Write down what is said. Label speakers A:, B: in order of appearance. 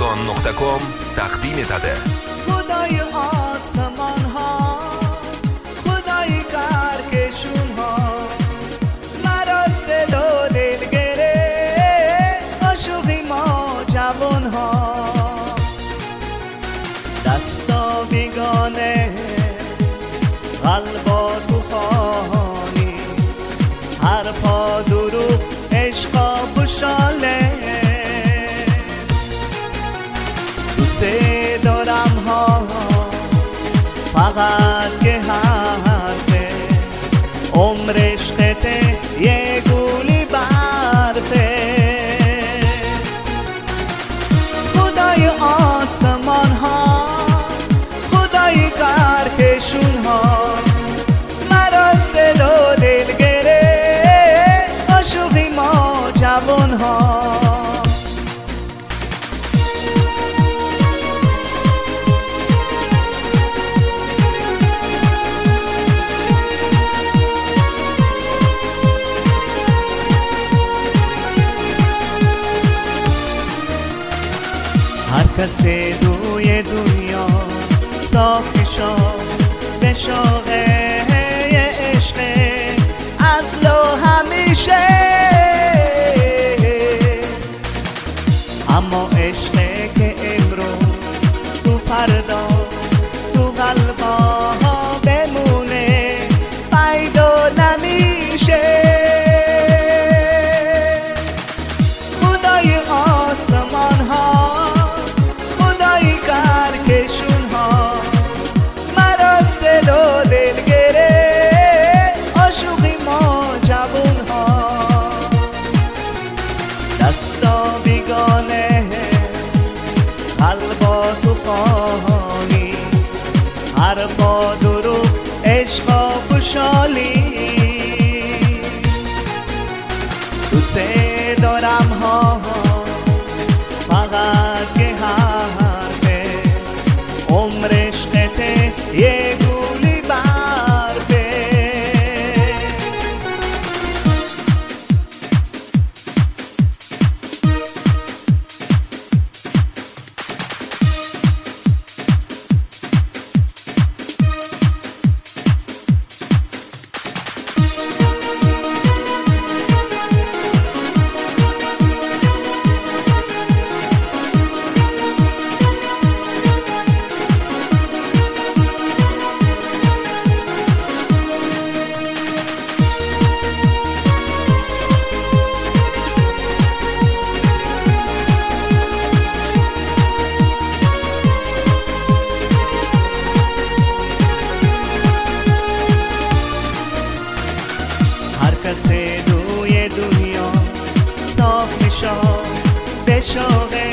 A: Amazon.com تقدیم داده.
B: خدای آسمان ها، خدای کهکشون ها، مرا سل و دل گرفت، عاشقی ما جوان ها. دستا بیگانه، قلبا توفانی، حرفا دروغ، عشقا پشاله. دوست دارم ها فقط که حرفه، عمر عشقته یه گولی برفه. خدای آسمان ها، خدای کهکشون ها، مرا سل و دل گرفت، عاشقی ما جوان ها. هر کسی دوی دنیا صافی شد به شوق عشق اصل و همیشه، اما عشق که امروز تو فردا تو قلبا بمونه پیدا نمیشه. خدای آسمان ها، سل و دل گرفت، عاشقی ما جوان ها. دستا بیگانه، قلبا توفانی، حرفا دروغ، عشقا خوشحالی. دوست دارم ها فقط که حرفه، عمر عشقته یه گولی برفه. کسی دوی دنیا صاف میشد به شوق